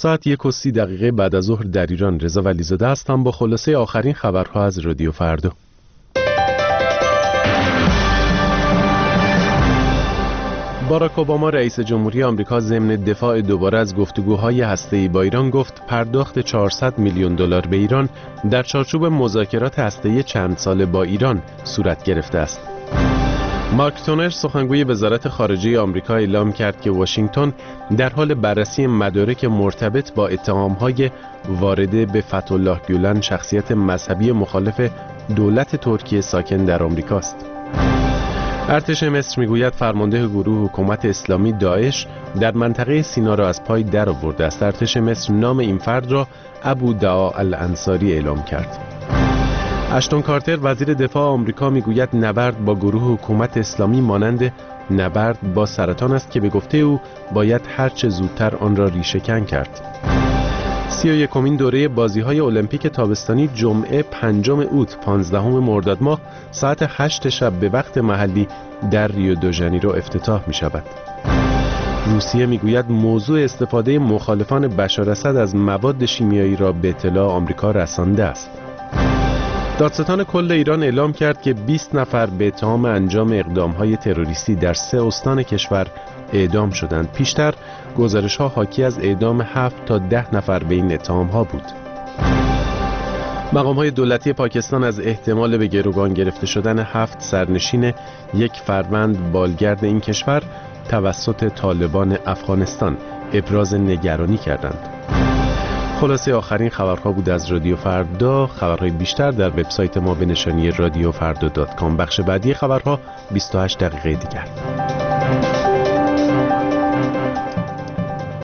ساعت 1:30 بعد از ظهر در ایران. رضا ولیزاده هستم با خلاصه آخرین خبرها از رادیو فردا. باراک اوباما رئیس جمهوری آمریکا ضمن دفاع دوباره از گفتگوهای هسته‌ای با ایران گفت پرداخت 400 میلیون دلار به ایران در چارچوب مذاکرات هسته‌ای چند ساله با ایران صورت گرفته است. مارک تونر سخنگوی وزارت خارجه آمریکا اعلام کرد که واشنگتن در حال بررسی مدارک مرتبط با اتهام‌های وارده به فتح‌الله گولن، شخصیت مذهبی مخالف دولت ترکیه ساکن در آمریکا است. ارتش مصر میگوید فرمانده گروه حکومت اسلامی داعش در منطقه سینا را از پای در آورده است. ارتش مصر نام این فرد را ابو دعا الانصاری اعلام کرد. اشتون کارتر وزیر دفاع آمریکا میگوید نبرد با گروه حکومت اسلامی مانند نبرد با سرطان است که به گفته او باید هرچه زودتر آن را ریشه‌کن کرد. 31مین دوره بازی‌های المپیک تابستانی جمعه 5 اوت 15 مرداد ماه ساعت 8 شب به وقت محلی در ریو دو ژانیرو افتتاح می‌شود. روسیه میگوید موضوع استفاده مخالفان بشار اسد از مواد شیمیایی را به اطلاع آمریکا رسانده است. دادستان کل ایران اعلام کرد که 20 نفر به اتهام انجام اقدام‌های تروریستی در 3 استان کشور اعدام شدند. پیشتر گزارش‌ها حاکی از اعدام 7 تا 10 نفر به این اتهام‌ها بود. مقام‌های دولتی پاکستان از احتمال به گروگان گرفته شدن 7 سرنشین 1 فروند بالگرد این کشور توسط طالبان افغانستان ابراز نگرانی کردند. خلاصه آخرین خبرها بود از رادیو فردا. خبرهای بیشتر در وبسایت ما به نشانی radiofrda.com. بخش بعدی خبرها 28 دقیقه دیگر.